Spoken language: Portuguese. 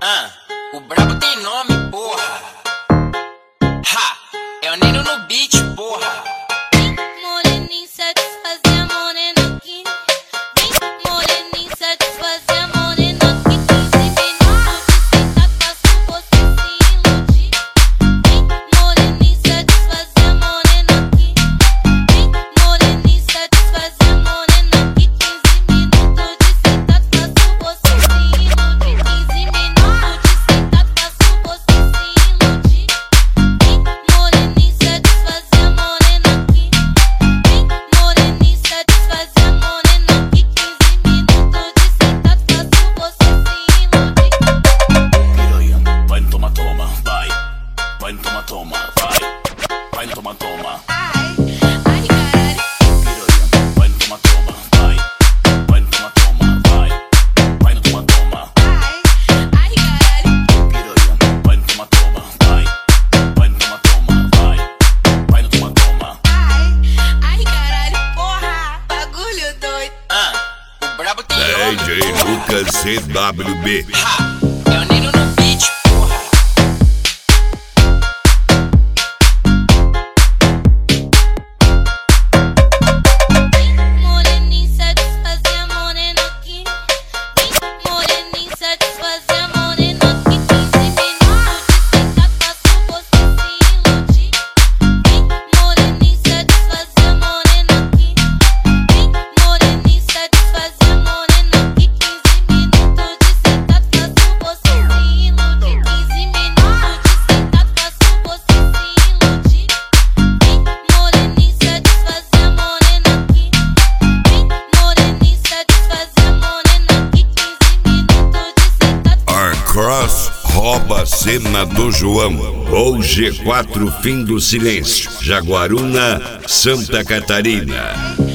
O brabo tem nome, porra. Ha, é o Nino no beat, porra. Moreninho satisfazer a morena aqui. Moreninho satisfazer a morena aqui. 15 minutos de sentar, faço você se iludir. Moreninho satisfazer a morena aqui. Moreninho satisfazer a morena aqui. 15 minutos de sentar, faço você se iludir. 15 minutos de sentar, faço você se iludir. Moreninho satisfazer a morena aqui. Moreninho satisfazer a morena aqui. 15 minutos de sentar, faço você se iludir. Piranha, vai no toma, toma, vai. Vai no toma, toma, vai. Vai no toma, toma. Ai, caralho. Piranha, vai no toma, toma, vai. Vai no toma, toma, vai. Vai no toma, toma. Ai, caralho. Piranha, vai no toma, toma, vai. Vai no toma, toma, vai. Vai no toma, toma. Ai, caralho, porra. Bagulho doido. O brabo tem nome, DJ porra. Lucas CWB. Ha, é o Nino no beat, porra. Moreninho satisfazer a morena aqui. Moreninho satisfazer a morena aqui. 15 minutos de sentar, faço você se iludir. Moreninho satisfazer a morena aqui. Moreninho satisfazer a morena aqui. 15 minutos de sentar, faço você se iludir. 15 minutos de sentar, faço você se iludir. Moreninho satisfazer a morena aqui. Moreninho satisfazer a morena aqui. 15 minutos de sentar. Arcross rouba a cena do João. Ou G4 Fim do Silêncio. Jaguaruna, Santa Catarina.